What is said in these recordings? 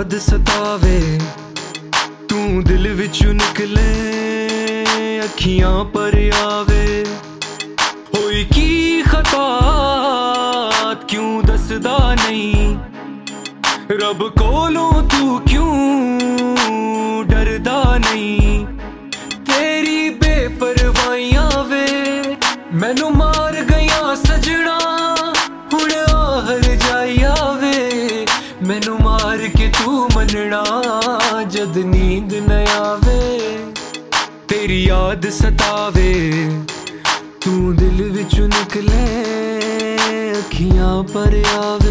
याद सतावे, तू दिल विचों निकले अखियां पर आवे। होई की खता क्यों दसदा नहीं, रब कोलों तू क्यों डरदा नहीं। तेरी बेपरवाहियां वे मैनू मार गया सजना, हुण आहर जाया वे मैनू मार के तू मनना जद नींद न आवे। तेरी याद सतावे, तू दिल विचों निकले अखियां पर आवे।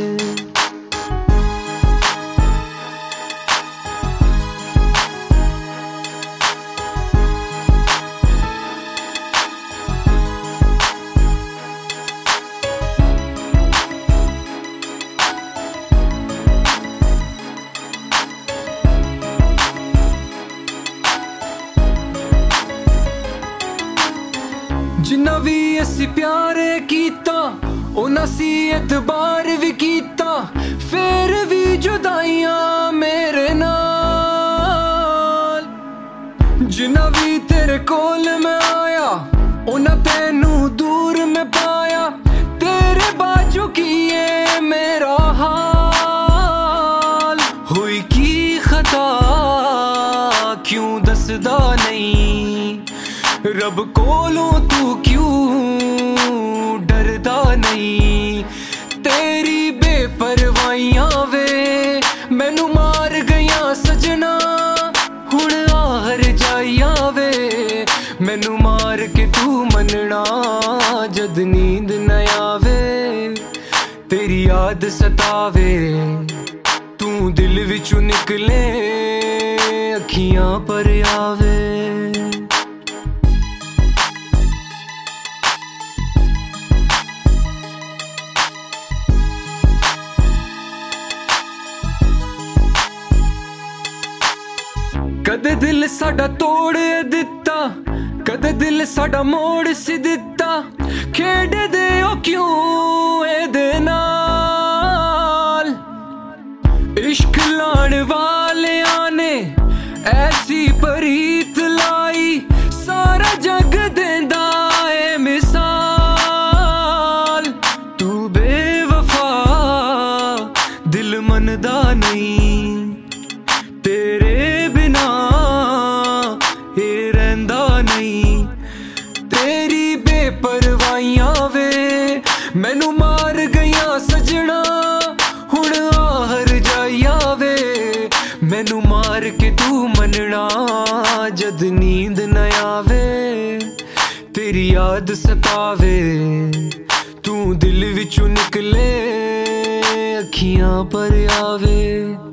जिन्ना भी असी प्यारे कीता उन्ना सी एतबार भी कीता, फिर भी जुदाइयां मेरे नाल। जिन्ना भी तेरे कोल मैं आया उन्ना तेनू दूर मैं पाया, तेरे बाजू किए मेरा हाल। हुई की खता क्यों दसदा नहीं, रब कोलों तू क्यों डरदा नहीं। तेरी बेपरवाहियां वे मैनू मार गया सजना, हुण आहर जाया वे मैनू मार के तू मनना जद नींद न आवे। तेरी याद सतावे, तू दिल विचों निकले अखियां पर आवे। कदे दिल साडा तोड़ दिता, कदे दिल साडा मोड़ सी दिता, खेड दे ओ क्यों एदे नाल। इश्क लाण वाले आने ऐसी परीत लाई, सारा जग देंदा ए मिसाल। तू बेवफा दिल मनदा नहीं, तेरे बिना ये रहंदा नहीं। तेरी बेपरवाहियां वे मैनू मार गया सजना, हुण आहर जाया वे मैनू मार के तू मनना जद नींद न आवे। तेरी याद सतावे, तू दिल विचों निकले अखियां पर आवे।